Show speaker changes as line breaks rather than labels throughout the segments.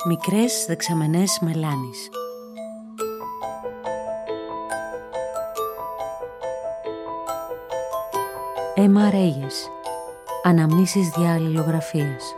Μικρές δεξαμενές μελάνης. Έμα Ρέιες. Αναμνήσεις διαλληλογραφίας.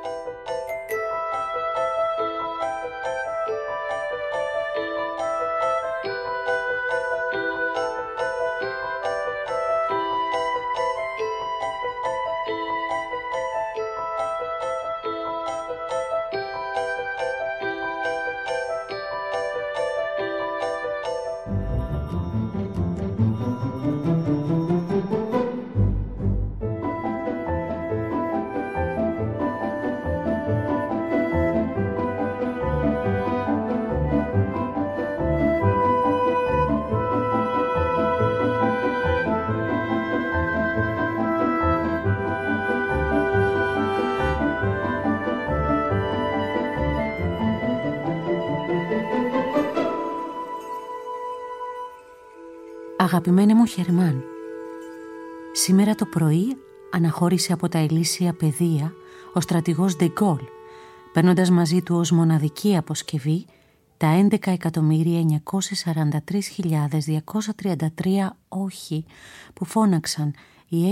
Αγαπημένε μου Χερμάν, σήμερα το πρωί αναχώρησε από τα ηλίσια πεδία ο στρατηγός Ντεγκόλ, παίρνοντας μαζί του ως μοναδική αποσκευή τα 11.943.233 όχι που φώναξαν οι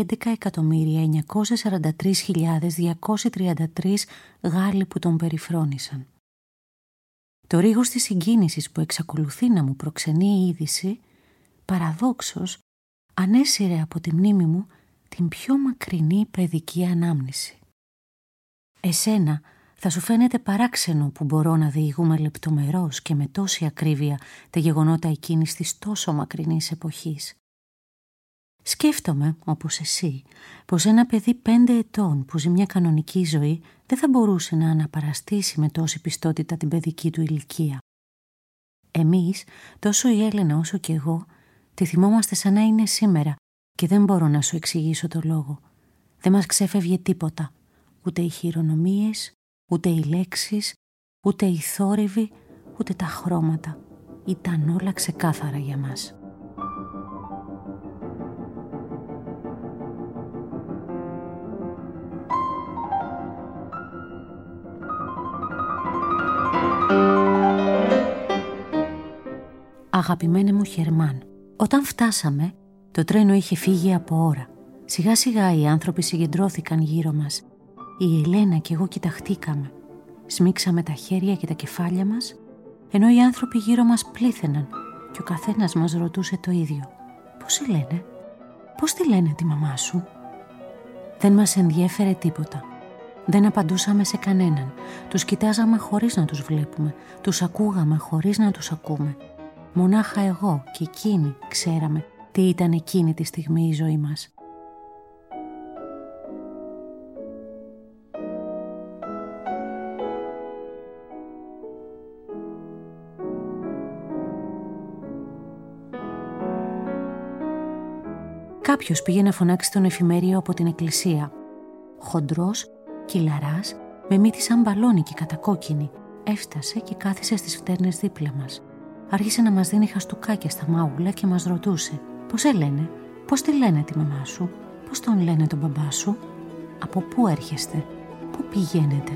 11.943.233 Γάλλοι που τον περιφρόνησαν. Το ρίγος της συγκίνησης που εξακολουθεί να μου προξενεί η είδηση παραδόξως ανέσυρε από τη μνήμη μου την πιο μακρινή παιδική ανάμνηση. Εσένα θα σου φαίνεται παράξενο που μπορώ να διηγούμε λεπτομερώς και με τόση ακρίβεια τα γεγονότα εκείνης της τόσο μακρινής εποχής. Σκέφτομαι, όπως εσύ, πως ένα παιδί 5 ετών που ζει μια κανονική ζωή δεν θα μπορούσε να αναπαραστήσει με τόση πιστότητα την παιδική του ηλικία. Εμείς, τόσο η Έλενα όσο και εγώ, τη θυμόμαστε σαν να είναι σήμερα και δεν μπορώ να σου εξηγήσω το λόγο. Δεν μας ξέφευγε τίποτα, ούτε οι χειρονομίες, ούτε οι λέξεις, ούτε οι θόρυβοι, ούτε τα χρώματα. Ήταν όλα ξεκάθαρα για μας. Αγαπημένε μου Χερμάν, όταν φτάσαμε, το τρένο είχε φύγει από ώρα. Σιγά σιγά οι άνθρωποι συγκεντρώθηκαν γύρω μας. Η Ελένα και εγώ κοιταχτήκαμε. Σμίξαμε τα χέρια και τα κεφάλια μας, ενώ οι άνθρωποι γύρω μας πλήθαιναν και ο καθένας μας ρωτούσε το ίδιο. Πώς σε λένε? Πώς τη λένε τη μαμά σου? Δεν μας ενδιέφερε τίποτα. Δεν απαντούσαμε σε κανέναν. Τους κοιτάζαμε χωρίς να τους βλέπουμε. Τους ακούγαμε χωρίς να τους ακούμε. Μονάχα εγώ και εκείνη ξέραμε τι ήταν εκείνη τη στιγμή η ζωή μας. Κάποιος πήγε να φωνάξει τον εφημέριο από την εκκλησία. Χοντρός, κυλαράς, με μύτη σαν μπαλόνι και κατακόκκινη, έφτασε και κάθισε στις φτέρνες δίπλα μας. Άρχισε να μας δίνει χαστούκάκια στα μάγουλα και μας ρωτούσε «Πώς σε λένε, πώς τη λένε τη μαμά σου, πώς τον λένε τον μπαμπά σου, από πού έρχεστε, πού πηγαίνετε?»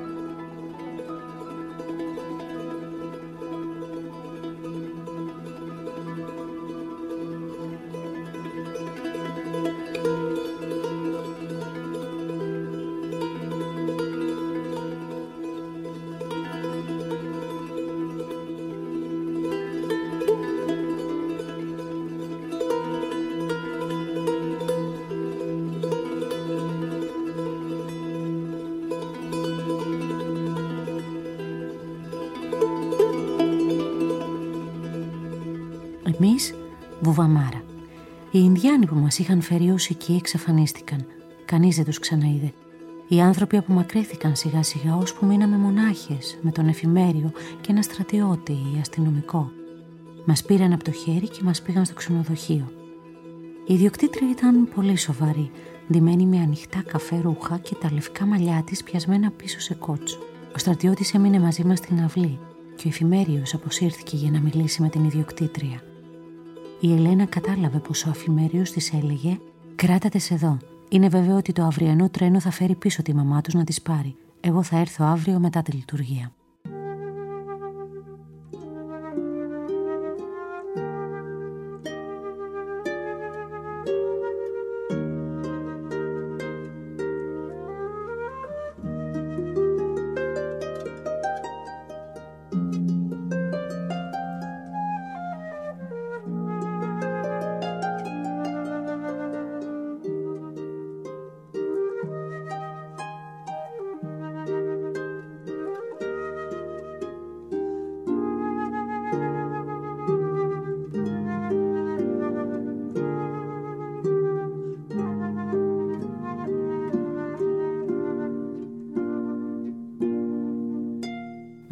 Εμείς, Βουβαμάρα. Οι Ινδιάνοι που μας είχαν φέρει ως εκεί εξαφανίστηκαν. Κανείς δεν τους ξαναείδε. Οι άνθρωποι απομακρύθηκαν σιγά σιγά ώσπου μείναμε μονάχες με τον εφημέριο και ένα στρατιώτη ή αστυνομικό. Μας πήραν από το χέρι και μας πήγαν στο ξενοδοχείο. Η ιδιοκτήτρια ήταν πολύ σοβαρή, ντυμένη με ανοιχτά καφέ ρούχα και τα λευκά μαλλιά της πιασμένα πίσω σε κότσο. Ο στρατιώτης έμεινε μαζί μας στην αυλή και ο εφημέριος αποσύρθηκε για να μιλήσει με την ιδιοκτήτρια. Η Ελένα κατάλαβε πως ο αφημέριος της έλεγε «Κράτα τες εδώ. Είναι βέβαιο ότι το αυριανό τρένο θα φέρει πίσω τη μαμά τους να τις πάρει. Εγώ θα έρθω αύριο μετά τη λειτουργία».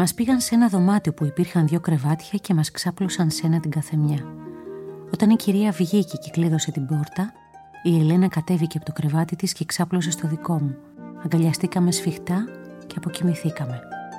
Μας πήγαν σε ένα δωμάτιο που υπήρχαν 2 κρεβάτια και μας ξάπλωσαν σε ένα την καθεμιά. Όταν η κυρία βγήκε και κλείδωσε την πόρτα, η Ελένα κατέβηκε από το κρεβάτι της και ξάπλωσε στο δικό μου. Αγκαλιαστήκαμε σφιχτά και αποκοιμηθήκαμε.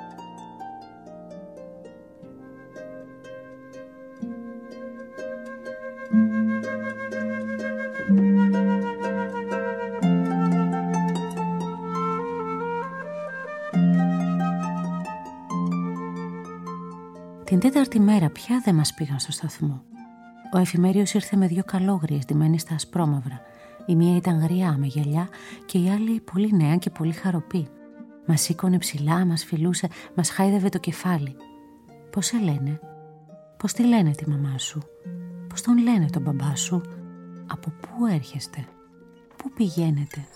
Την 4η μέρα πια δεν μας πήγαν στο σταθμό. Ο εφημέριος ήρθε με 2 καλόγριες ντυμένες στα ασπρόμαυρα. Η μία ήταν γριά με γυαλιά και η άλλη πολύ νέα και πολύ χαροπή. Μας σήκωνε ψηλά, μας φιλούσε, μας χάιδευε το κεφάλι. Πώς σε λένε? Πώς τη λένε τη μαμά σου? Πώς τον λένε τον μπαμπά σου? Από πού έρχεστε? Πού πηγαίνετε?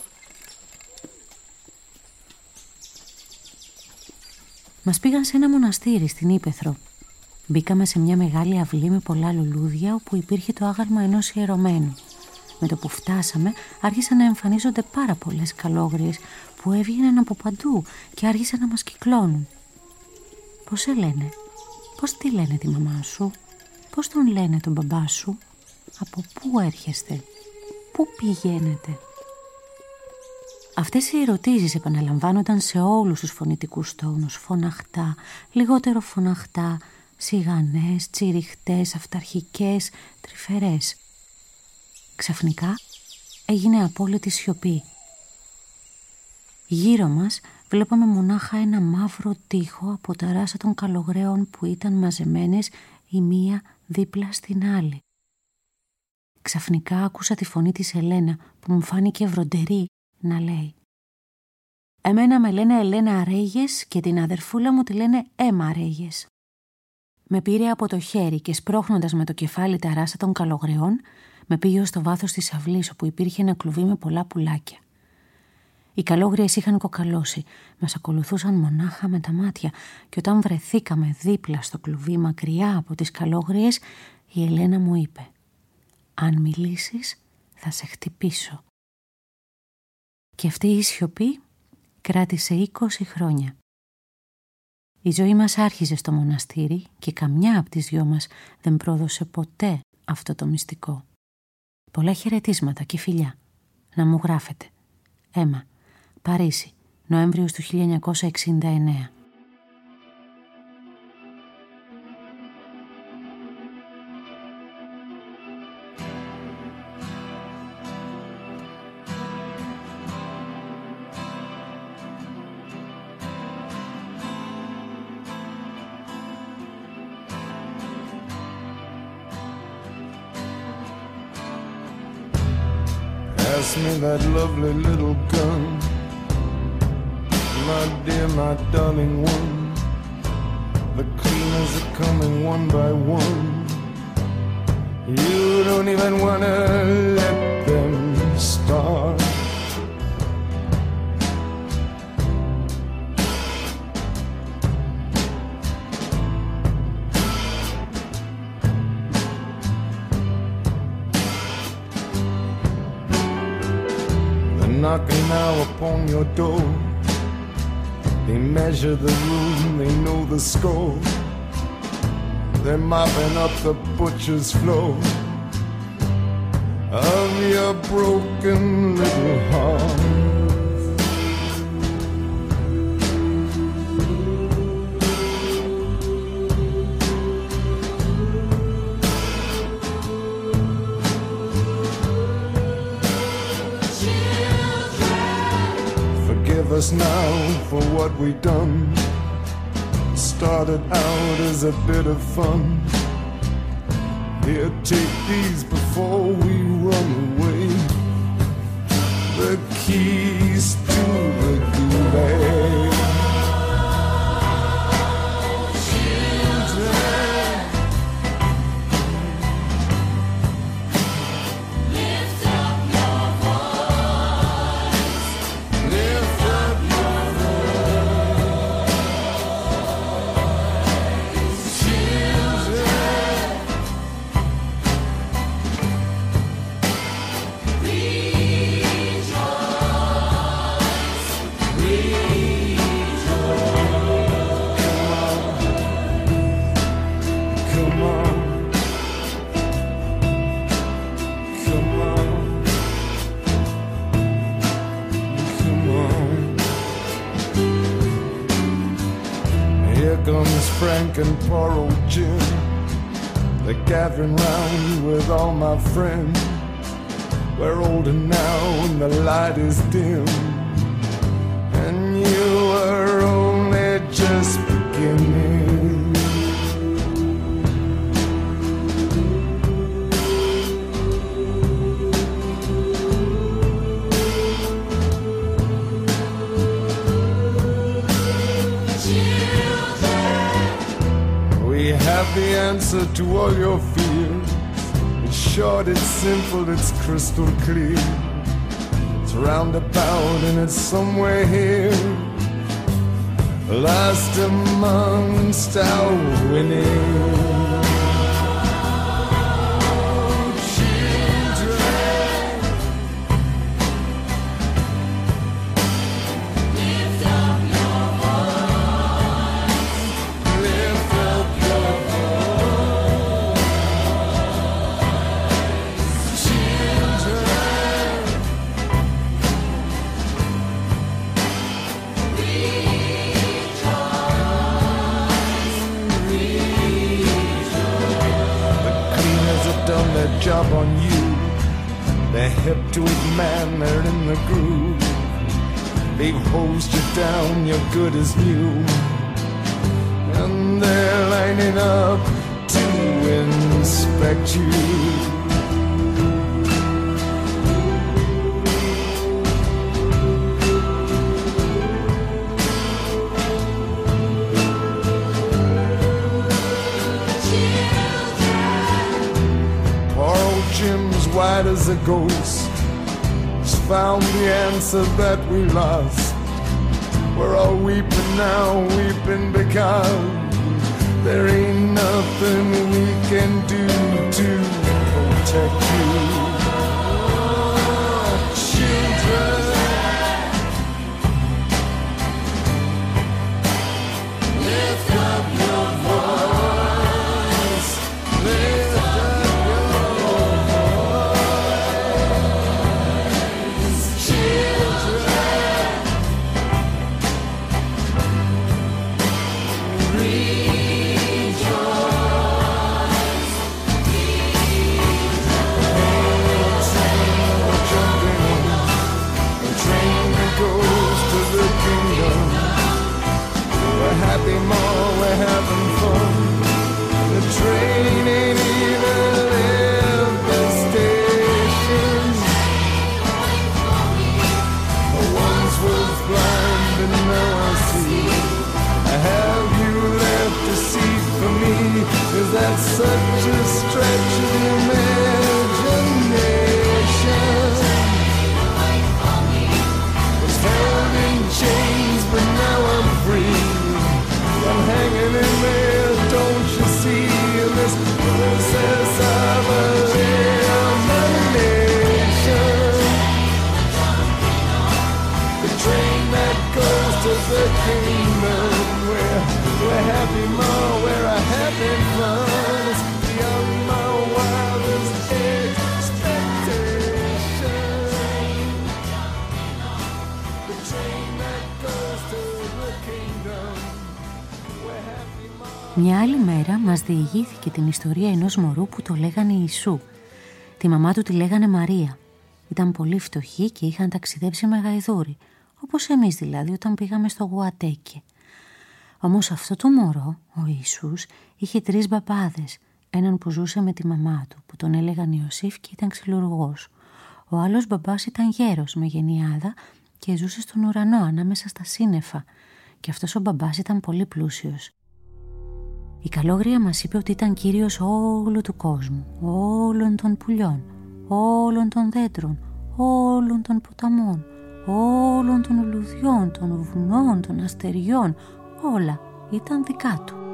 Μας πήγαν σε ένα μοναστήρι στην Ύπαιθρο. Μπήκαμε σε μια μεγάλη αυλή με πολλά λουλούδια όπου υπήρχε το άγαλμα ενός ιερωμένου. Με το που φτάσαμε άρχισαν να εμφανίζονται πάρα πολλές καλόγριες που έβγαιναν από παντού και άρχισαν να μας κυκλώνουν. Πώς σε λένε? Πώς τη λένε τη μαμά σου? Πώς τον λένε τον μπαμπά σου? Από πού έρχεστε? Πού πηγαίνετε? Αυτές οι ερωτήσεις επαναλαμβάνονταν σε όλους τους φωνητικούς τόνους, φωναχτά, λιγότερο φωναχτά, σιγανές, τσιριχτές, αυταρχικές, τρυφερές. Ξαφνικά έγινε απόλυτη σιωπή. Γύρω μας βλέπαμε μονάχα ένα μαύρο τοίχο από τα ράσα των καλογραίων που ήταν μαζεμένες η μία δίπλα στην άλλη. Ξαφνικά άκουσα τη φωνή της Ελένα που μου φάνηκε βροντερή να λέει: «Εμένα με λένε Ελένα Αρέγες και την αδερφούλα μου τη λένε Έμα Αρέγες». Με πήρε από το χέρι και σπρώχνοντας με το κεφάλι τα ράσα των καλογραιών, με πήγε ως το βάθος της αυλής όπου υπήρχε ένα κλουβί με πολλά πουλάκια. Οι καλόγριες είχαν κοκαλώσει, μας ακολουθούσαν μονάχα με τα μάτια και όταν βρεθήκαμε δίπλα στο κλουβί μακριά από τις καλόγριες, η Ελένα μου είπε: «Αν μιλήσεις θα σε χτυπήσω». Και αυτή η σιωπή κράτησε 20 χρόνια. Η ζωή μας άρχιζε στο μοναστήρι και καμιά από τις 2 μας δεν πρόδωσε ποτέ αυτό το μυστικό. Πολλά χαιρετίσματα και φιλιά. Να μου γράφετε. Έμα, Παρίσι, Νοέμβριος του 1969.
Pass me that lovely little gun, my dear, my darling one. The cleaners are coming one by one. You don't even wanna let them start. Knocking now upon your door. They measure the room, they know the score. They're mopping up the butcher's floor of your broken little heart. Forgive us now for what we done. Started out as a bit of fun. Here, take these before we run away. The keys to the gulag. Rejoice. Here comes Frank and poor old Jim. They're gathering round with all my friends. We're older now and the light is dim, and you were only just beginning. The answer to all your fears. It's short, it's simple, it's crystal clear. It's roundabout and it's somewhere here, last amongst our winning. Job on you. They're hip to it, man, they're in the groove. They've hosed you down, you're good as new, and they're lining up to inspect you. Jim's white as a ghost. He's found the answer that we lost. We're all weeping now, weeping because there ain't nothing we can do to protect you. Children, lift up your voice. Lift up happy more, we're having fun. The train ain't even left the station. I once was blind, but now I see. Have you left a seat for me? Is that such a stretch of imagination? Was held in chains, but now I'm free. I'm hanging in there, don't you see, in this process of elimination. The train that goes to the kingdom, we're happy more, we're a happy fun. It's beyond my wildest expectation. The train that goes to the kingdom.
Μια άλλη μέρα μας διηγήθηκε την ιστορία ενός μωρού που το λέγανε Ιησού. Τη μαμά του τη λέγανε Μαρία. Ήταν πολύ φτωχή και είχαν ταξιδέψει με γαϊδούρι, όπως εμείς δηλαδή όταν πήγαμε στο Γουατέκε. Όμως αυτό το μωρό, ο Ιησούς, είχε 3 μπαμπάδες. Έναν που ζούσε με τη μαμά του, που τον έλεγαν Ιωσήφ και ήταν ξυλουργός. Ο άλλος μπαμπάς ήταν γέρος με γενιάδα και ζούσε στον ουρανό ανάμεσα στα σύννεφα. Και αυτός ο μπαμπάς ήταν πολύ πλούσιος. Η καλόγρια μας είπε ότι ήταν κύριος όλου του κόσμου, όλων των πουλιών, όλων των δέντρων, όλων των ποταμών, όλων των λουδιών, των βουνών, των αστεριών, όλα ήταν δικά του.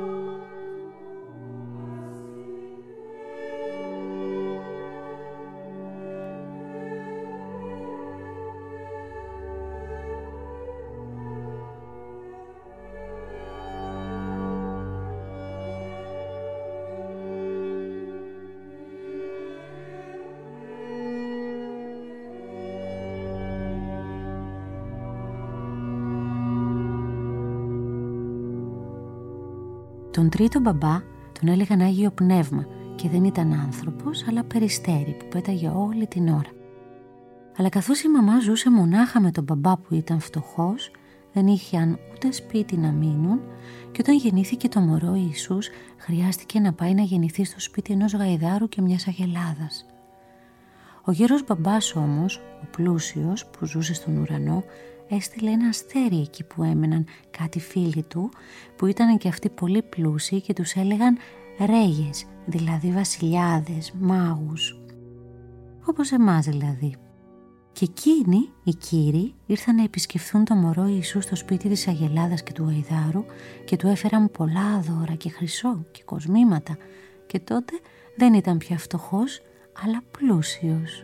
Τον τρίτο μπαμπά τον έλεγαν Άγιο Πνεύμα και δεν ήταν άνθρωπος αλλά περιστέρι που πέταγε όλη την ώρα. Αλλά καθώς η μαμά ζούσε μονάχα με τον μπαμπά που ήταν φτωχός, δεν είχαν ούτε σπίτι να μείνουν και όταν γεννήθηκε το μωρό Ιησούς χρειάστηκε να πάει να γεννηθεί στο σπίτι ενός γαϊδάρου και μιας αγελάδας. Ο γέρος μπαμπάς όμως, ο πλούσιος που ζούσε στον ουρανό, έστειλε ένα αστέρι εκεί που έμεναν κάτι φίλοι του που ήταν και αυτοί πολύ πλούσιοι και τους έλεγαν ρέγες, δηλαδή βασιλιάδες, μάγους, όπως εμάς δηλαδή. Και εκείνοι, οι κύριοι, ήρθαν να επισκεφθούν το μωρό Ιησού στο σπίτι της αγελάδας και του γαϊδάρου και του έφεραν πολλά δώρα και χρυσό και κοσμήματα και τότε δεν ήταν πια φτωχός αλλά πλούσιος.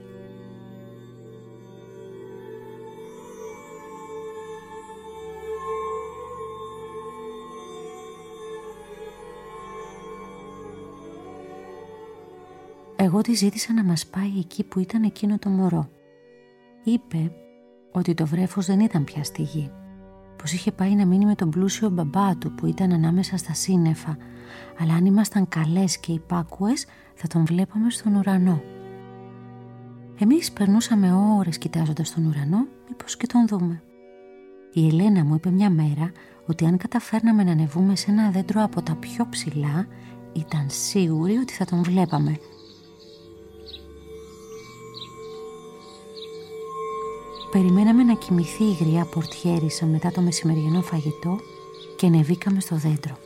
Εγώ τη ζήτησα να μας πάει εκεί που ήταν εκείνο το μωρό. Είπε ότι το βρέφος δεν ήταν πια στη γη, πως είχε πάει να μείνει με τον πλούσιο μπαμπά του που ήταν ανάμεσα στα σύννεφα, αλλά αν ήμασταν καλές και υπάκουες θα τον βλέπαμε στον ουρανό. Εμείς περνούσαμε ώρες κοιτάζοντας τον ουρανό, μήπως και τον δούμε. Η Ελένα μου είπε μια μέρα ότι αν καταφέρναμε να ανεβούμε σε ένα δέντρο από τα πιο ψηλά, ήταν σίγουρη ότι θα τον βλέπαμε. Περιμέναμε να κοιμηθεί η γριά πορτιέρισα μετά το μεσημεριανό φαγητό και ανεβήκαμε στο δέντρο.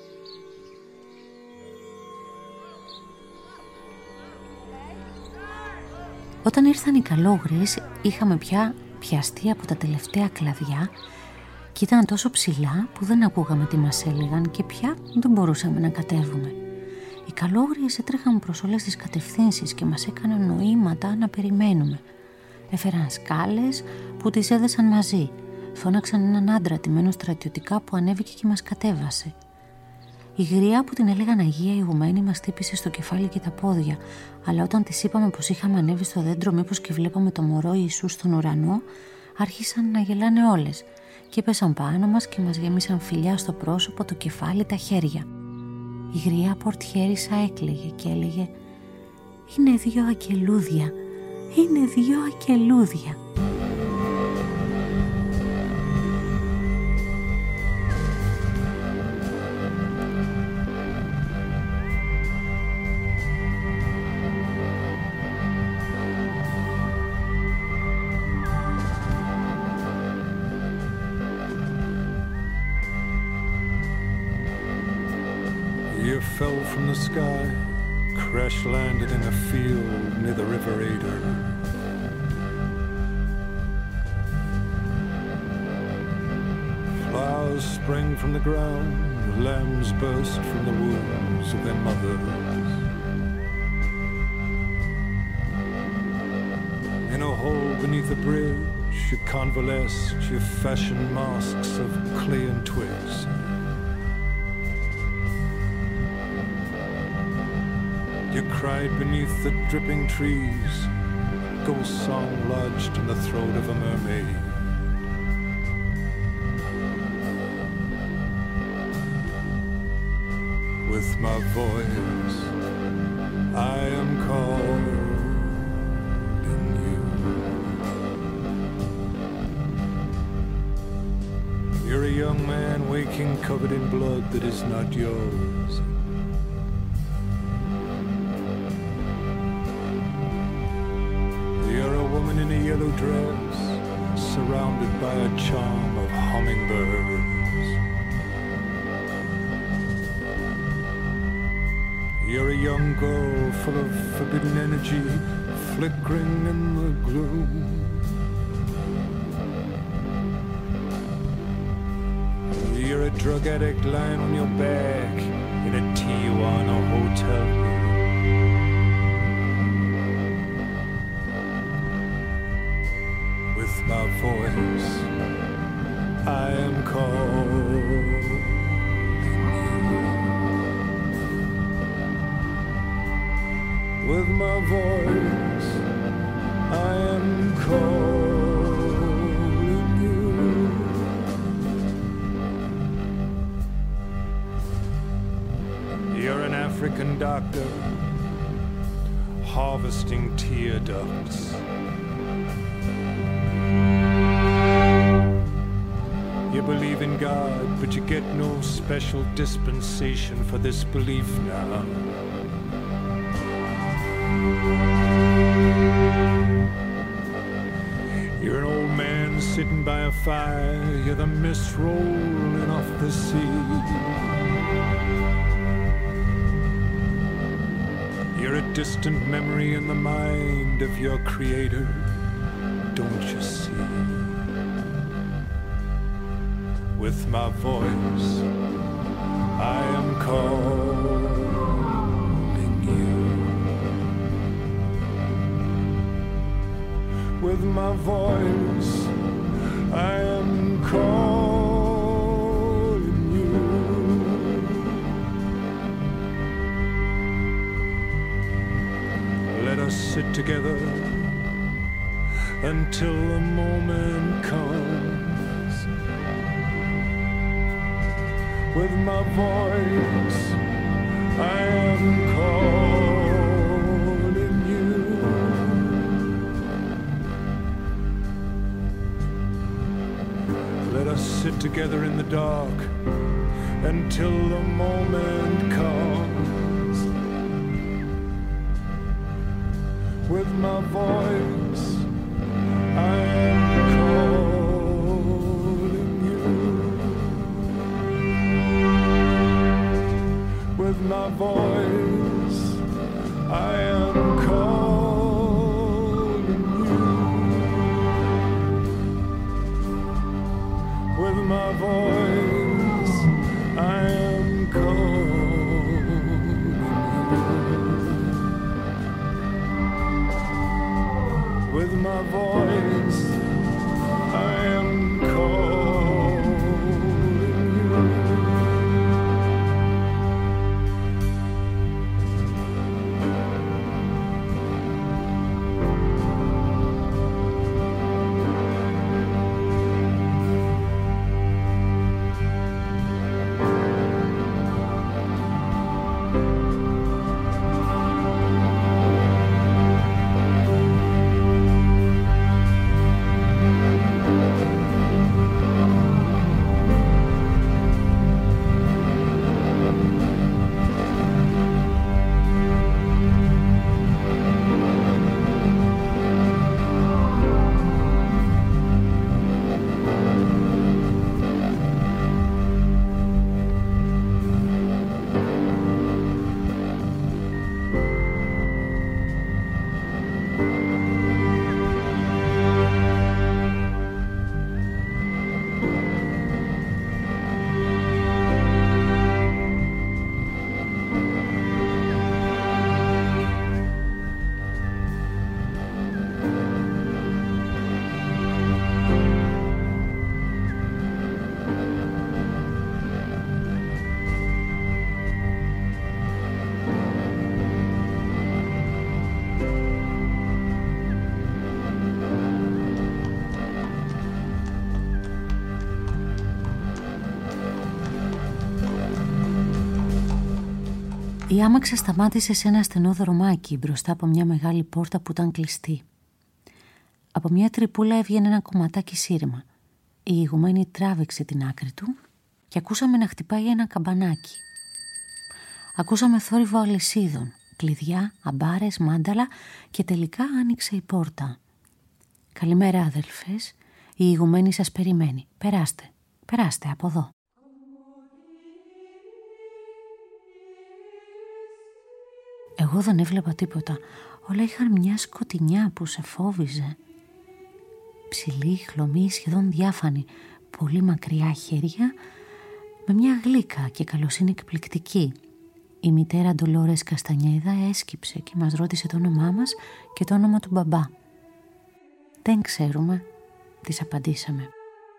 Όταν ήρθαν οι καλόγριες είχαμε πια πιαστεί από τα τελευταία κλαδιά και ήταν τόσο ψηλά που δεν ακούγαμε τι μας έλεγαν και πια δεν μπορούσαμε να κατέβουμε. Οι καλόγριες έτρεχαν προς όλες τις κατευθύνσεις και μας έκαναν νοήματα να περιμένουμε. Έφεραν σκάλες που τις έδεσαν μαζί. Φώναξαν έναν άντρα τιμένο στρατιωτικά που ανέβηκε και μας κατέβασε. Η γριά που την έλεγαν Αγία Ηγουμένη μας χτύπησε στο κεφάλι και τα πόδια, αλλά όταν της είπαμε πως είχαμε ανέβει στο δέντρο μήπως και βλέπαμε το μωρό Ιησού στον ουρανό, άρχισαν να γελάνε όλες και πέσαν πάνω μας και μας γέμισαν φιλιά στο πρόσωπο, το κεφάλι, τα χέρια. Η γριά πορτιέρισα έκλαιγε και έλεγε «Είναι 2 αγγελούδια, είναι 2 αγγελούδια».
You fell from the sky, crash-landed in a field near the River Ader. Flowers sprang from the ground, lambs burst from the wombs of their mothers. In a hole beneath a bridge, you convalesced, you fashioned masks of clay and twigs. You cried beneath the dripping trees, ghost song lodged in the throat of a mermaid. With my voice, I am calling you. You're a young man waking covered in blood that is not yours. In a yellow dress, surrounded by a charm of hummingbirds. You're a young girl full of forbidden energy, flickering in the gloom. You're a drug addict lying on your back in a Tijuana hotel room. My voice, I am calling you. With my voice, I am calling you. African doctor harvesting tear ducts. You believe in God, but you get no special dispensation for this belief now. You're an old man sitting by a fire, you're the mist rolling off the sea. You're a distant memory in the mind of your creator, don't you see? With my voice, I am calling you. With my voice, I am calling you. Let us sit together until the moment comes. With my voice, I am calling you. Let us sit together in the dark until the moment comes. With my voice, I am calling you. With my voice, I am calling you. With my voice, I am calling you. With my voice, I am calling you.
Η άμαξα σταμάτησε σε ένα στενό δρομάκι μπροστά από μια μεγάλη πόρτα που ήταν κλειστή. Από μια τρυπούλα έβγαινε ένα κομματάκι σύρμα. Η ηγουμένη τράβηξε την άκρη του και ακούσαμε να χτυπάει ένα καμπανάκι. Ακούσαμε θόρυβο αλυσίδων, κλειδιά, αμπάρες, μάνταλα και τελικά άνοιξε η πόρτα. «Καλημέρα αδελφές, η ηγουμένη σας περιμένει. Περάστε, περάστε από εδώ». Εγώ δεν έβλεπα τίποτα. Όλα είχαν μια σκοτεινιά που σε φόβιζε. Ψηλή, χλωμή, σχεδόν διάφανη, πολύ μακριά χέρια, με μια γλύκα και καλοσύνη εκπληκτική. Η μητέρα Ντολόρες Καστανιέδα έσκυψε και μας ρώτησε το όνομά μας και το όνομα του μπαμπά. «Δεν ξέρουμε», της απαντήσαμε.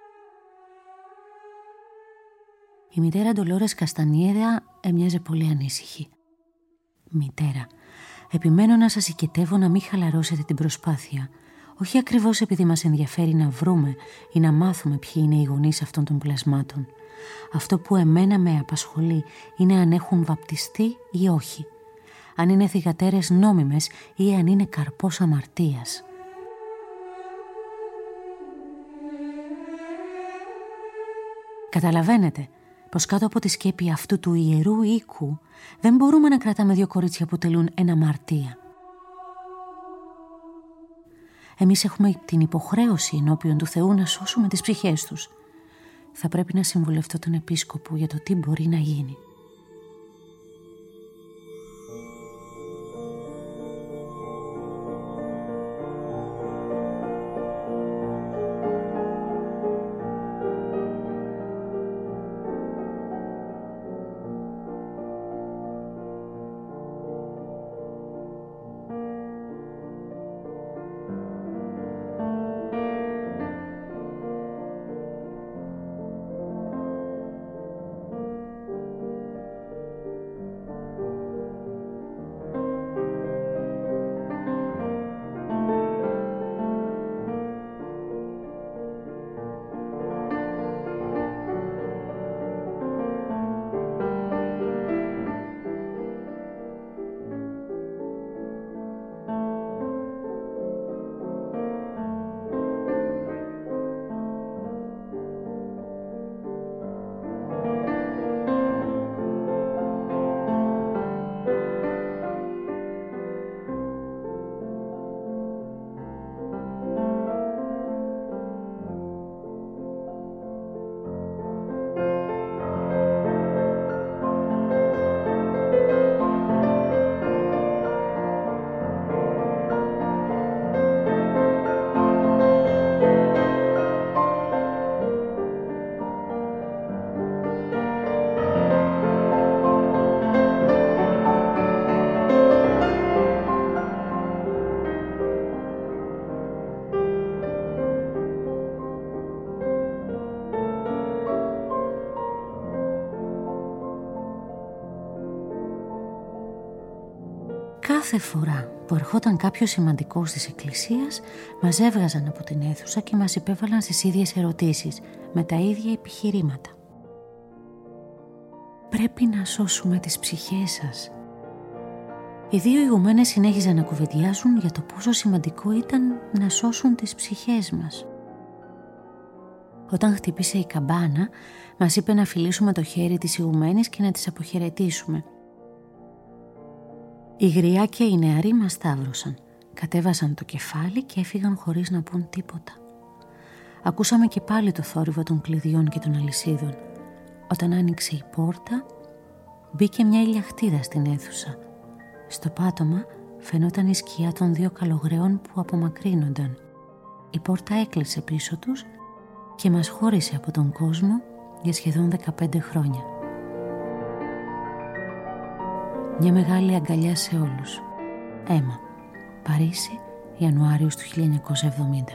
Η μητέρα Ντολόρες Καστανιέδα έμοιαζε πολύ ανήσυχη. «Μητέρα, επιμένω να σας οικετεύω να μην χαλαρώσετε την προσπάθεια. Όχι ακριβώς επειδή μας ενδιαφέρει να βρούμε ή να μάθουμε ποιοι είναι οι γονείς αυτών των πλασμάτων. Αυτό που εμένα με απασχολεί είναι αν έχουν βαπτιστεί ή όχι. Αν είναι θυγατέρες νόμιμες ή αν είναι καρπός αμαρτίας. Καταλαβαίνετε πως κάτω από τη σκέπη αυτού του ιερού οίκου δεν μπορούμε να κρατάμε δύο κορίτσια που τελούν ένα αμαρτία. Εμείς έχουμε την υποχρέωση ενώπιον του Θεού να σώσουμε τις ψυχές τους. Θα πρέπει να συμβουλευτώ τον επίσκοπο για το τι μπορεί να γίνει. Κάθε φορά που ερχόταν κάποιος σημαντικός της εκκλησίας, μας έβγαζαν από την αίθουσα και μας υπέβαλαν στις ίδιες ερωτήσεις, με τα ίδια επιχειρήματα. Πρέπει να σώσουμε τις ψυχές σας. Οι δύο ηγουμένες συνέχιζαν να κουβεντιάζουν για το πόσο σημαντικό ήταν να σώσουν τις ψυχές μας. Όταν χτύπησε η καμπάνα, μας είπε να φιλήσουμε το χέρι της ηγουμένης και να τις αποχαιρετήσουμε. Η γριά και οι νεαροί μας σταύρωσαν, κατέβασαν το κεφάλι και έφυγαν χωρίς να πούν τίποτα. Ακούσαμε και πάλι το θόρυβο των κλειδιών και των αλυσίδων. Όταν άνοιξε η πόρτα, μπήκε μια ηλιαχτίδα στην αίθουσα. Στο πάτωμα φαινόταν η σκιά των δύο καλογραιών που απομακρύνονταν. Η πόρτα έκλεισε πίσω τους και μας χώρισε από τον κόσμο για σχεδόν 15 χρόνια. Μια μεγάλη αγκαλιά σε όλους. Έμα, Παρίσι, Ιανουάριος του 1970.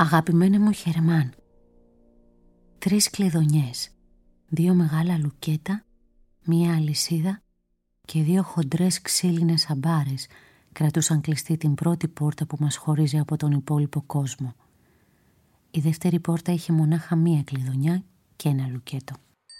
Αγαπημένε μου Χερμάν. 3 κλειδονιές, 2 μεγάλα λουκέτα, 1 αλυσίδα και 2 χοντρές ξύλινες αμπάρες κρατούσαν κλειστή την πρώτη πόρτα που μας χωρίζει από τον υπόλοιπο κόσμο. Η δεύτερη πόρτα είχε μονάχα 1 κλειδονιά και 1 λουκέτο.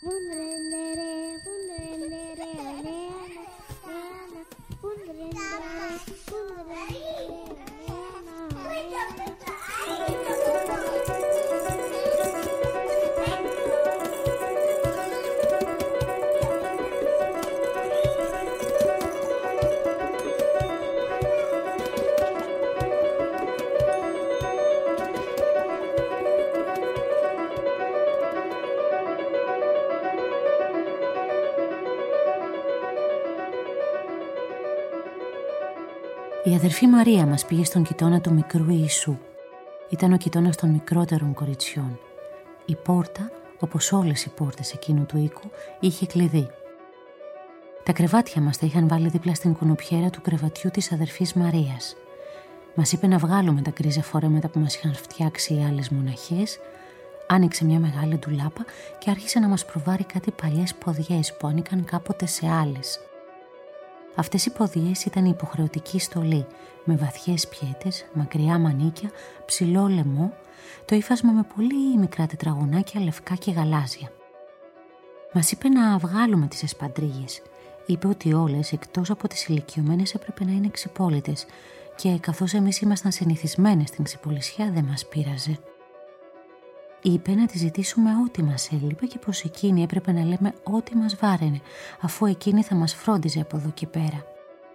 Η αδερφή Μαρία μας πήγε στον κοιτώνα του μικρού Ιησού. Ήταν ο κοιτώνας των μικρότερων κοριτσιών. Η πόρτα, όπως όλες οι πόρτες εκείνου του οίκου, είχε κλειδί. Τα κρεβάτια μας τα είχαν βάλει δίπλα στην κουνουπιέρα του κρεβατιού της αδερφής Μαρίας. Μας είπε να βγάλουμε τα γκρίζα φορέματα που μας είχαν φτιάξει οι άλλες μοναχές, άνοιξε μια μεγάλη ντουλάπα και άρχισε να μας προβάρει κάτι παλιές ποδιές που ανήκαν κάποτε σε άλλες. Αυτές οι ποδιές ήταν η υποχρεωτική στολή, με βαθιές πιέτες, μακριά μανίκια, ψηλό λαιμό, το ύφασμα με πολύ μικρά τετραγωνάκια λευκά και γαλάζια. Μας είπε να βγάλουμε τις εσπαντρίγες. Είπε ότι όλες, εκτός από τις ηλικιωμένες, έπρεπε να είναι ξυπόλυτες και καθώς εμείς ήμασταν συνηθισμένες στην ξυπολισιά δεν μας πείραζε. Είπε να τη ζητήσουμε ό,τι μας έλειπε και πως εκείνη έπρεπε να λέμε ό,τι μας βάραινε, αφού εκείνη θα μας φρόντιζε από εδώ και πέρα.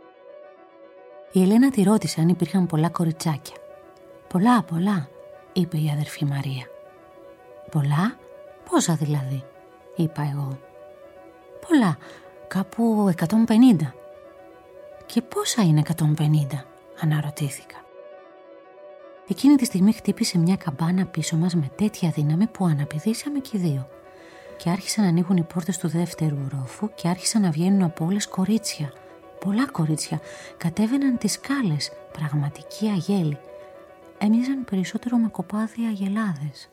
Η Ελένα τη ρώτησε αν υπήρχαν πολλά κοριτσάκια. «Πολλά, πολλά», είπε η αδερφή Μαρία. «Πολλά? Πόσα δηλαδή?» είπα εγώ. «Πολλά, κάπου 150. «Και πόσα είναι 150?» αναρωτήθηκα. Εκείνη τη στιγμή χτύπησε μια καμπάνα πίσω μας με τέτοια δύναμη που αναπηδήσαμε και οι δύο. Και άρχισαν να ανοίγουν οι πόρτες του δεύτερου ορόφου και άρχισαν να βγαίνουν από όλες κορίτσια. Πολλά κορίτσια. Κατέβαιναν τις σκάλες, πραγματικοί αγέλοι. Έμοιαζαν περισσότερο με κοπάδια αγελάδες.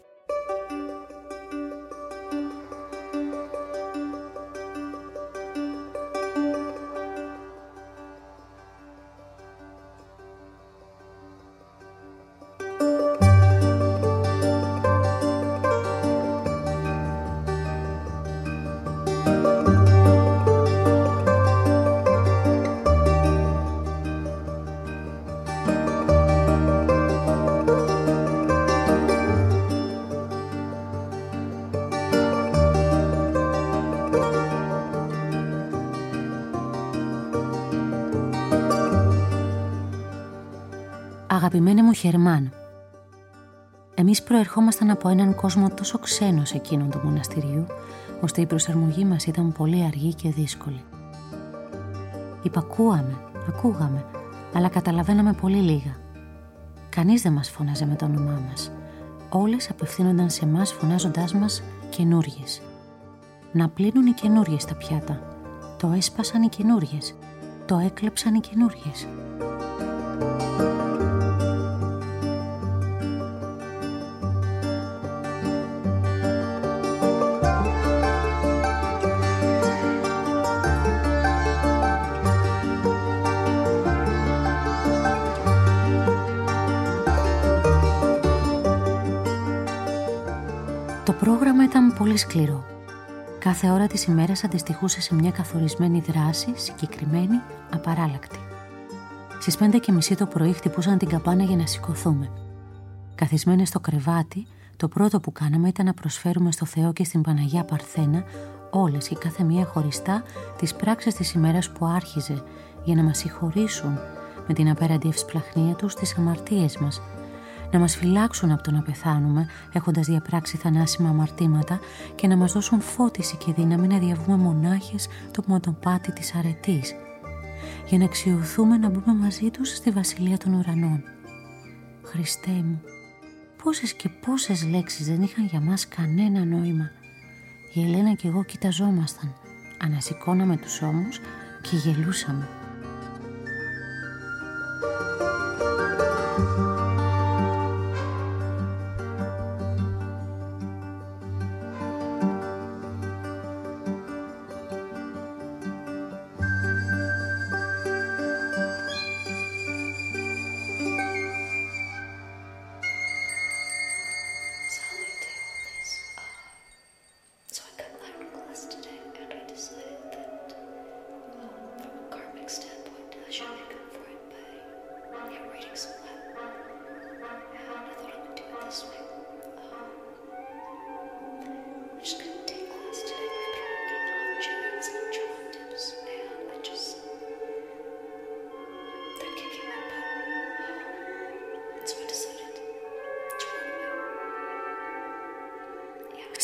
Αγαπημένε μου Χερμάν, εμείς προερχόμασταν από έναν κόσμο τόσο ξένο σε εκείνον του μοναστηριού, ώστε η προσαρμογή μας ήταν πολύ αργή και δύσκολη. Ακούγαμε, αλλά καταλαβαίναμε πολύ λίγα. Κανείς δεν μας φώναζε με το όνομά μας. Όλες απευθύνονταν σε μας φωνάζοντάς μας καινούριες. Να πλύνουν οι καινούριες τα πιάτα. Το έσπασαν οι καινούριες. Το έκλεψαν οι καινούριες. Το πρόγραμμα ήταν πολύ σκληρό. Κάθε ώρα της ημέρας αντιστοιχούσε σε μια καθορισμένη δράση, συγκεκριμένη, απαράλλακτη. Στις 5:30 το πρωί χτυπούσαν την καμπάνα για να σηκωθούμε. Καθισμένες στο κρεβάτι, το πρώτο που κάναμε ήταν να προσφέρουμε στο Θεό και στην Παναγιά Παρθένα, όλες και κάθε μία χωριστά, τις πράξεις της ημέρας που άρχιζε, για να μας συγχωρήσουν με την απέραντη ευσπλαχνία τους τις αμαρτίες μας, να μας φυλάξουν από το να πεθάνουμε έχοντας διαπράξει θανάσιμα αμαρτήματα και να μας δώσουν φώτιση και δύναμη να διαβούμε μονάχες το μονοπάτι της αρετής, για να αξιωθούμε να μπούμε μαζί τους στη βασιλεία των ουρανών. Χριστέ μου, πόσες και πόσες λέξεις δεν είχαν για μας κανένα νόημα. Η Ελένα και εγώ κοιταζόμασταν, ανασηκώναμε τους ώμους και γελούσαμε.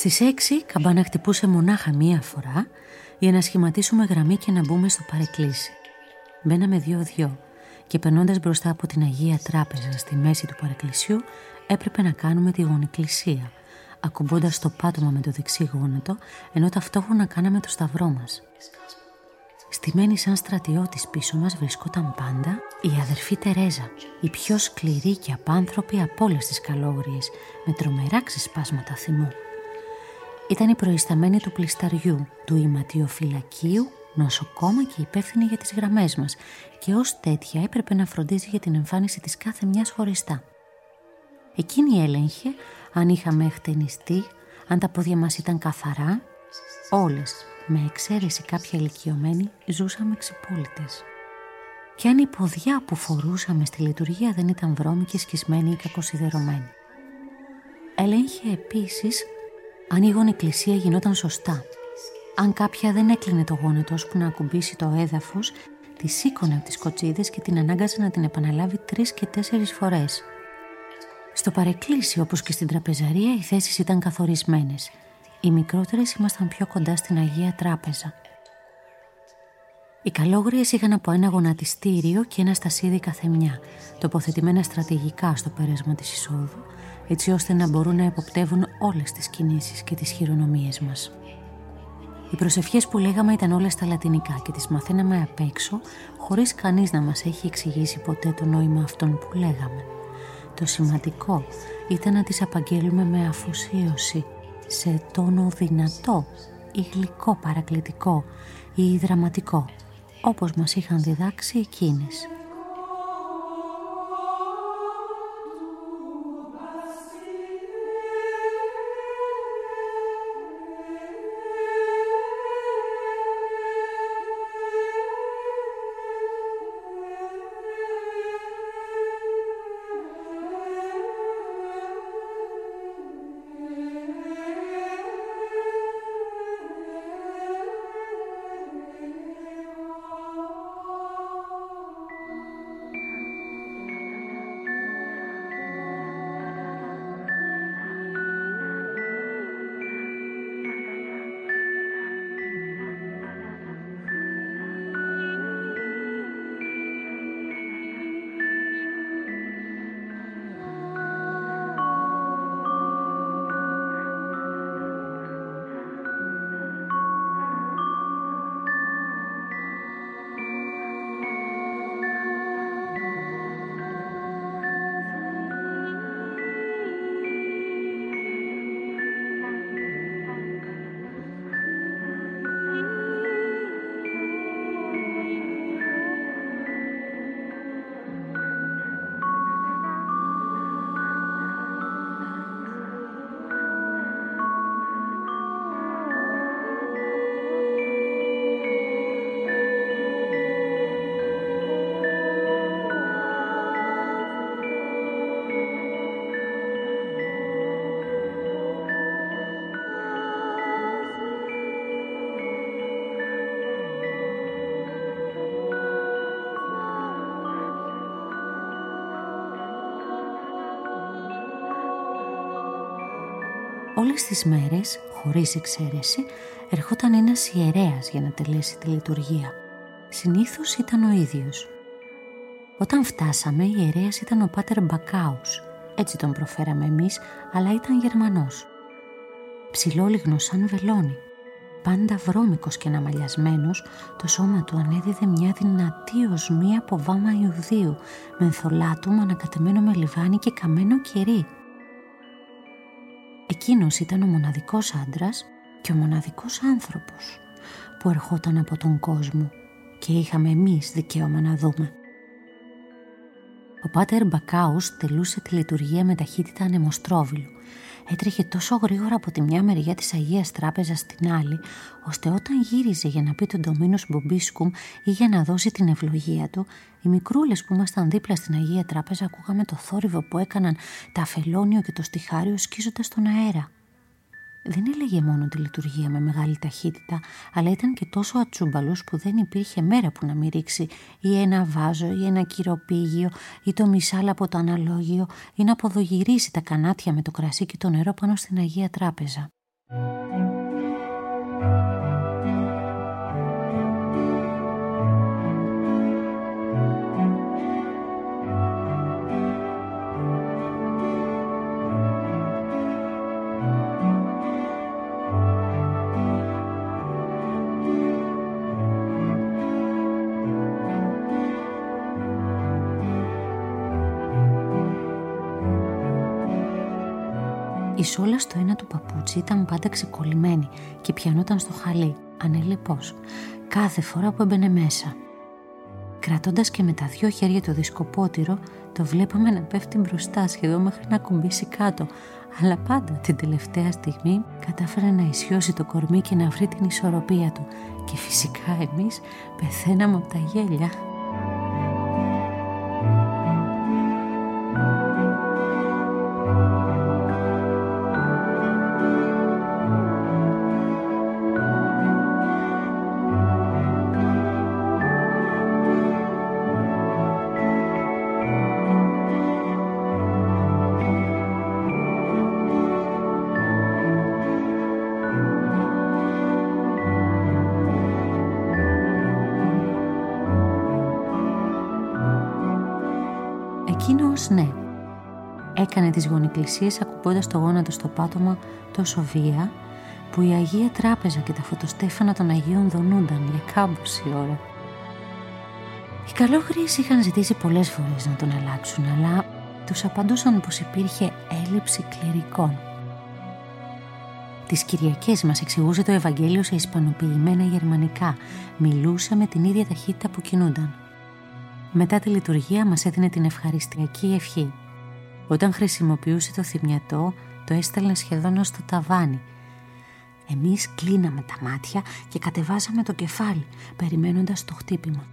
Στις 6 καμπάνα χτυπούσε μονάχα μία φορά για να σχηματίσουμε γραμμή και να μπούμε στο παρεκκλήσι. Μπαίναμε δυο-δυο και περνώντας μπροστά από την Αγία Τράπεζα στη μέση του παρεκκλησιού έπρεπε να κάνουμε τη γονικλησία, ακουμπώντας το πάτωμα με το δεξί γόνατο, ενώ ταυτόχρονα κάναμε το σταυρό μας. Στημένη σαν στρατιώτης πίσω μας βρισκόταν πάντα η αδερφή Τερέζα, η πιο σκληρή και απάνθρωπη από όλες τις καλόγριες, με τρομερά ξεσπάσματα θυμού. Ήταν η προϊσταμένη του πλησταριού, του ηματιοφυλακίου, νοσοκόμα και υπεύθυνη για τις γραμμές μας και ως τέτοια έπρεπε να φροντίζει για την εμφάνιση της κάθε μιας χωριστά. Εκείνη έλεγχε αν είχαμε χτενιστεί, αν τα πόδια μας ήταν καθαρά. Όλες, με εξαίρεση κάποια ηλικιωμένη, ζούσαμε ξυπόλυτες. Και αν η ποδιά που φορούσαμε στη λειτουργία δεν ήταν βρώμικη, σκισμένη ή κακοσιδερωμένη. Έλεγχε επίσης αν η γονικλησία γινόταν σωστά. Αν κάποια δεν έκλεινε το γόνατο ώσπου να ακουμπήσει το έδαφος, τη σήκωνε από τις κοτσίδες και την ανάγκαζε να την επαναλάβει 3 και 4 φορές. Στο παρεκκλήσι, όπως και στην τραπεζαρία, οι θέσεις ήταν καθορισμένες. Οι μικρότερες ήμασταν πιο κοντά στην Αγία Τράπεζα. Οι καλόγριες είχαν από ένα γονατιστήριο και ένα στασίδι καθεμιά, τοποθετημένα στρατηγικά στο πέρασμα της εισόδου, έτσι ώστε να μπορούν να εποπτεύουν όλες τις κινήσεις και τις χειρονομίες μας. Οι προσευχές που λέγαμε ήταν όλες στα λατινικά και τις μαθαίναμε απ' έξω, χωρίς κανείς να μας έχει εξηγήσει ποτέ το νόημα αυτών που λέγαμε. Το σημαντικό ήταν να τις απαγγέλουμε με αφοσίωση, σε τόνο δυνατό ή γλυκό παρακλητικό ή δραματικό, όπως μας είχαν διδάξει εκείνες. Όλες τις μέρες, χωρίς εξαίρεση, ερχόταν ένας ιερέας για να τελέσει τη λειτουργία. Συνήθως ήταν ο ίδιος. Όταν φτάσαμε, ιερέας ήταν ο Πάτερ Μπακάους. Έτσι τον προφέραμε εμείς, αλλά ήταν Γερμανός. Ψηλόλιγνος σαν βελόνι. Πάντα βρώμικος και αναμαλιασμένος, το σώμα του ανέδιδε μια δυνατή οσμή από βάμα Ιουδίου, μενθολάτου ανακατεμένο με λιβάνι και καμένο κερί. Εκείνος ήταν ο μοναδικός άντρας και ο μοναδικός άνθρωπος που ερχόταν από τον κόσμο και είχαμε εμείς δικαίωμα να δούμε. Ο Πάτερ Μπακάους τελούσε τη λειτουργία με ταχύτητα ανεμοστρόβιλου. Έτρεχε τόσο γρήγορα από τη μια μεριά της Αγίας Τράπεζας στην άλλη, ώστε όταν γύριζε για να πει τον Ντομίνος Μπομπίσκουμ ή για να δώσει την ευλογία του, οι μικρούλες που ήμασταν δίπλα στην Αγία Τράπεζα ακούγαμε το θόρυβο που έκαναν τα Αφελόνιο και το Στιχάριο σκίζοντας στον αέρα. Δεν έλεγε μόνο τη λειτουργία με μεγάλη ταχύτητα, αλλά ήταν και τόσο ατσούμπαλος που δεν υπήρχε μέρα που να μην ρίξει ή ένα βάζο ή ένα κυροπήγιο ή το μισάλ από το αναλόγιο ή να αποδογυρίσει τα κανάτια με το κρασί και το νερό πάνω στην Αγία Τράπεζα. Η σόλα στο ένα του παπούτσι ήταν πάντα ξεκολλημένη και πιανόταν στο χαλί, ανελιπώς, κάθε φορά που έμπαινε μέσα. Κρατώντας και με τα 2 χέρια το δισκοπότηρο, το βλέπαμε να πέφτει μπροστά σχεδόν μέχρι να κουμπίσει κάτω, αλλά πάντα την τελευταία στιγμή κατάφερε να ισιώσει το κορμί και να βρει την ισορροπία του και φυσικά εμείς πεθαίναμε από τα γέλια. Εκείνος, ναι, έκανε τις γονικλησίες ακουμπώντας το γόνατο στο πάτωμα τόσο βία που η Αγία Τράπεζα και τα φωτοστέφανα των Αγίων δονούνταν για κάμποση ώρα. Οι καλόγριες είχαν ζητήσει πολλές φορές να τον αλλάξουν, αλλά τους απαντούσαν πως υπήρχε έλλειψη κληρικών. Τις Κυριακές μας εξηγούσε το Ευαγγέλιο σε ισπανοποιημένα γερμανικά, μιλούσε με την ίδια ταχύτητα που κινούνταν. Μετά τη λειτουργία μας έδινε την ευχαριστιακή ευχή. Όταν χρησιμοποιούσε το θυμιατό, το έστελνε σχεδόν ως το ταβάνι. Εμείς κλείναμε τα μάτια και κατεβάζαμε το κεφάλι, περιμένοντας το χτύπημα.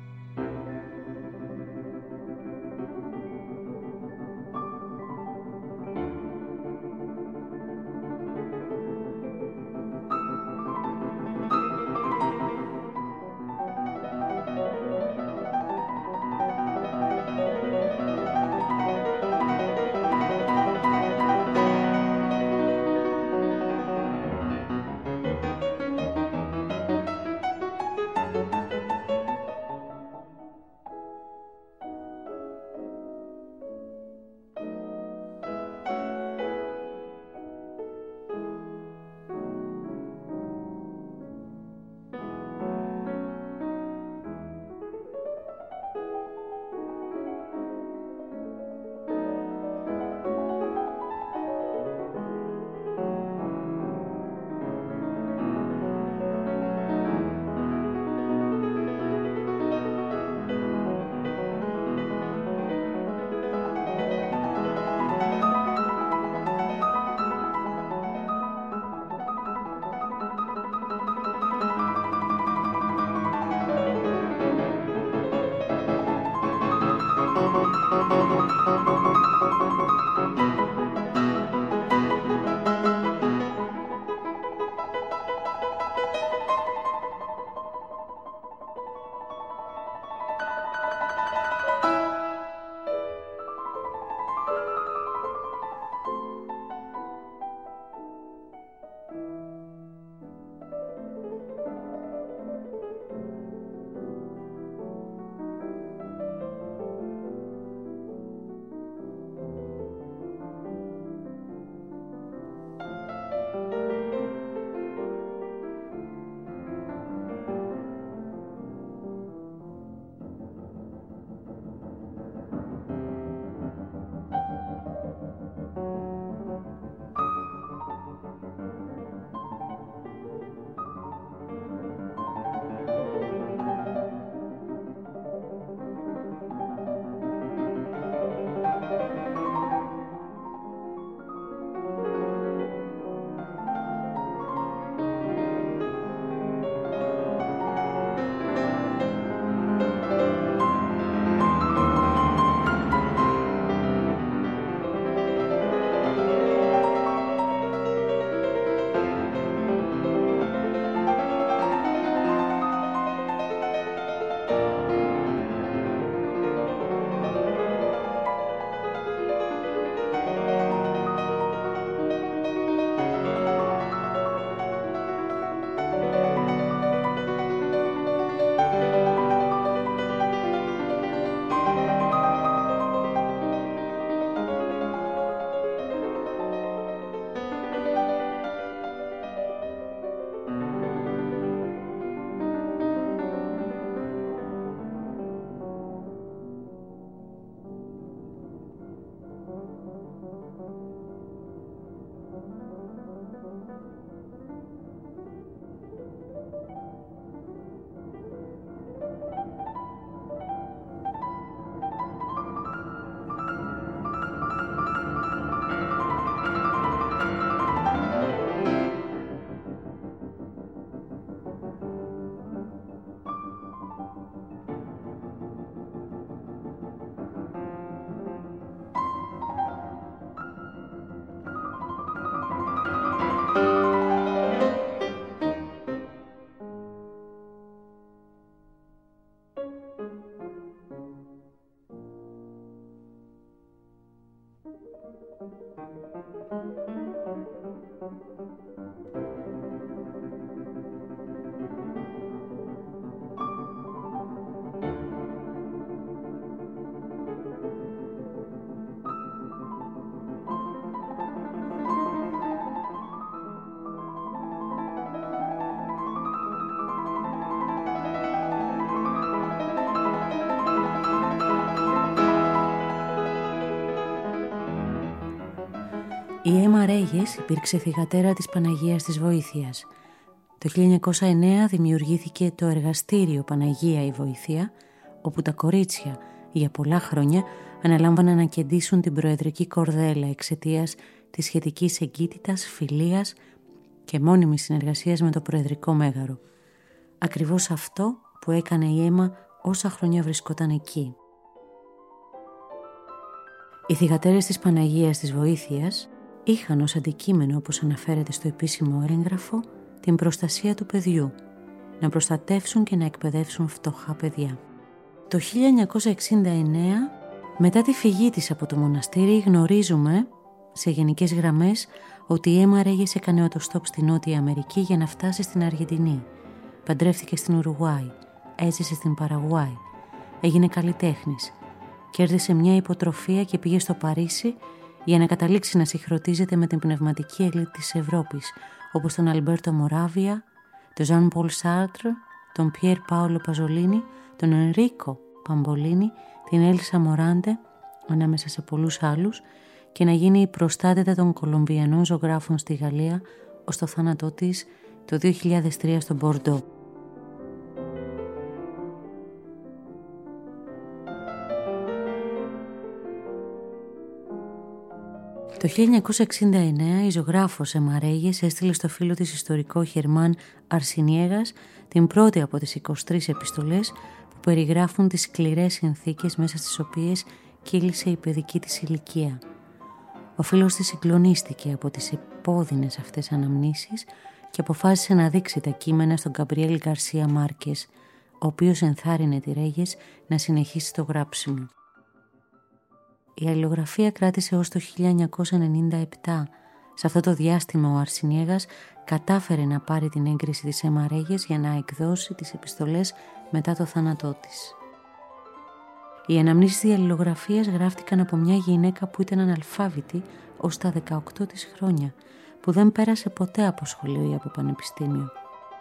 Η Έμα Ρέγες υπήρξε θυγατέρα της Παναγίας της Βοήθειας. Το 1909 δημιουργήθηκε το εργαστήριο Παναγία η Βοήθεια, όπου τα κορίτσια για πολλά χρόνια αναλάμβαναν να κεντήσουν την προεδρική κορδέλα εξαιτίας της σχετικής εγκύτητας, φιλίας και μόνιμης συνεργασίας με το προεδρικό μέγαρο. Ακριβώς αυτό που έκανε η Έμα όσα χρόνια βρισκόταν εκεί. Οι θυγατέρες της Παναγίας της Βοήθειας είχαν ως αντικείμενο, όπως αναφέρεται στο επίσημο έγγραφο, την προστασία του παιδιού, να προστατεύσουν και να εκπαιδεύσουν φτωχά παιδιά. Το 1969, μετά τη φυγή της από το μοναστήρι, γνωρίζουμε σε γενικές γραμμές ότι η Έμα Ρέγες έκανε οτοστόπ στη Νότια Αμερική για να φτάσει στην Αργεντινή. Παντρεύτηκε στην Ουρουγουάη, έζησε στην Παραγουάη, έγινε καλλιτέχνης, κέρδισε μια υποτροφία και πήγε στο Παρίσι για να καταλήξει να συγχρονίζεται με την πνευματική ελίτ της Ευρώπης, όπως τον Αλμπέρτο Μοράβια, τον Ζαν Πολ Σάρτρ, τον Πιέρ Πάολο Παζολίνι, τον Ενρίκο Παμπολίνι, την Έλσα Μοράντε, ανάμεσα σε πολλούς άλλους, και να γίνει η προστάτητα των Κολομβιανών ζωγράφων στη Γαλλία ως το θάνατό της το 2003 στο Μπορντό. Το 1969 η ζωγράφος Έμα Ρέγες έστειλε στο φίλο της ιστορικό Χερμάν Αρσινιέγας την πρώτη από τις 23 επιστολές που περιγράφουν τις σκληρές συνθήκες μέσα στις οποίες κύλησε η παιδική της ηλικία. Ο φίλος της συγκλονίστηκε από τις επώδυνες αυτές αναμνήσεις και αποφάσισε να δείξει τα κείμενα στον Γκαμπριέλ Γκαρσία Μάρκες, ο οποίος ενθάρρυνε τη Ρέγες να συνεχίσει το γράψιμο. Η αλληλογραφία κράτησε ως το 1997. Σε αυτό το διάστημα ο Αρσινιέγας κατάφερε να πάρει την έγκριση της Έμα Ρέγες για να εκδώσει τις επιστολές μετά το θάνατό της. Οι αναμνήσεις της αλληλογραφίας γράφτηκαν από μια γυναίκα που ήταν αναλφάβητη ως τα 18 της χρόνια, που δεν πέρασε ποτέ από σχολείο ή από πανεπιστήμιο.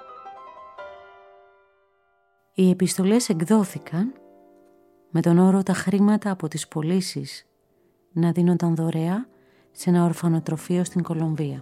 Οι επιστολές εκδόθηκαν με τον όρο τα χρήματα από τις πωλήσεις να δίνονταν δωρεά σε ένα ορφανοτροφείο στην Κολομβία.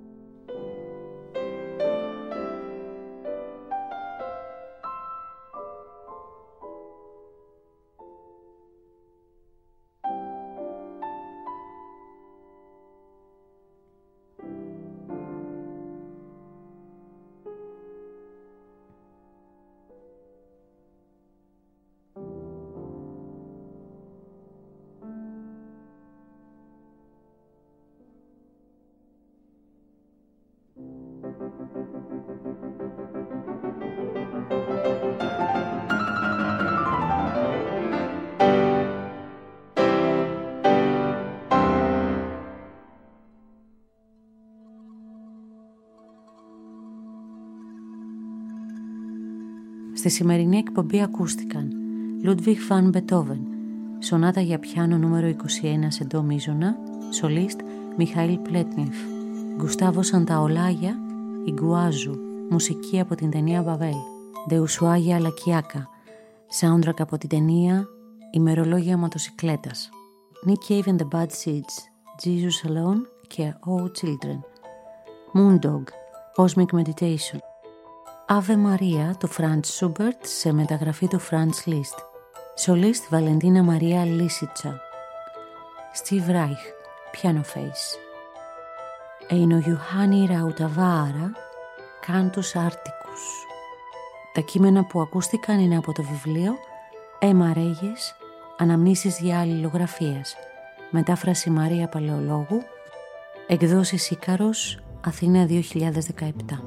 Στη σημερινή εκπομπή ακούστηκαν Ludwig van Beethoven, σονάτα για πιάνο νούμερο 21 σε ντο μίζωνα, σολίστ Μιχαήλ Πλέτνιεφ, Γκουστάβο Σανταολάγια, Ιγκουάζου, μουσική από την ταινία Μπαβέλ, Δεουσουάγια Λακιάκα, soundtrack από την ταινία Ημερολόγια μοτοσικλέτας, Nick Cave and the Bad Seeds, Jesus Alone και Oh Children, Moondog, Cosmic Meditation, Ave Maria του Franz Schubert σε μεταγραφή του Franz Liszt, σολίστ Βαλεντίνα Μαρία Λίσιτσα, Steve Reich, Piano Face, Εινο Ιωάννη Ραουταβάρα, Cantus Articus. Τα κείμενα που ακούστηκαν είναι από το βιβλίο Έμα Ρέγες, Αναμνήσεις για αλληλογραφίας, μετάφραση Μαρία Παλαιολόγου, εκδόσεις Ίκαρος, Αθήνα 2017.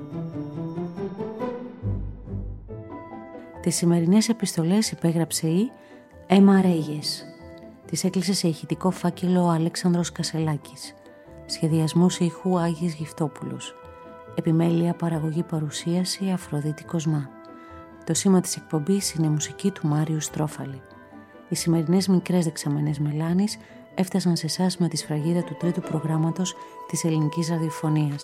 Τις σημερινές επιστολές υπέγραψε η Έμα Ρέγες. Τις έκλεισε σε ηχητικό φάκελο ο Αλέξανδρος Κασελάκης. Σχεδιασμός ήχου Άγης Γυφτόπουλος. Επιμέλεια παραγωγή παρουσίαση Αφροδίτη Κοσμά. Το σήμα της εκπομπής είναι μουσική του Μάριου Στρόφαλη. Οι σημερινές μικρές δεξαμενές μελάνης έφτασαν σε εσάς με τη σφραγίδα του τρίτου προγράμματος της ελληνικής ραδιοφωνίας.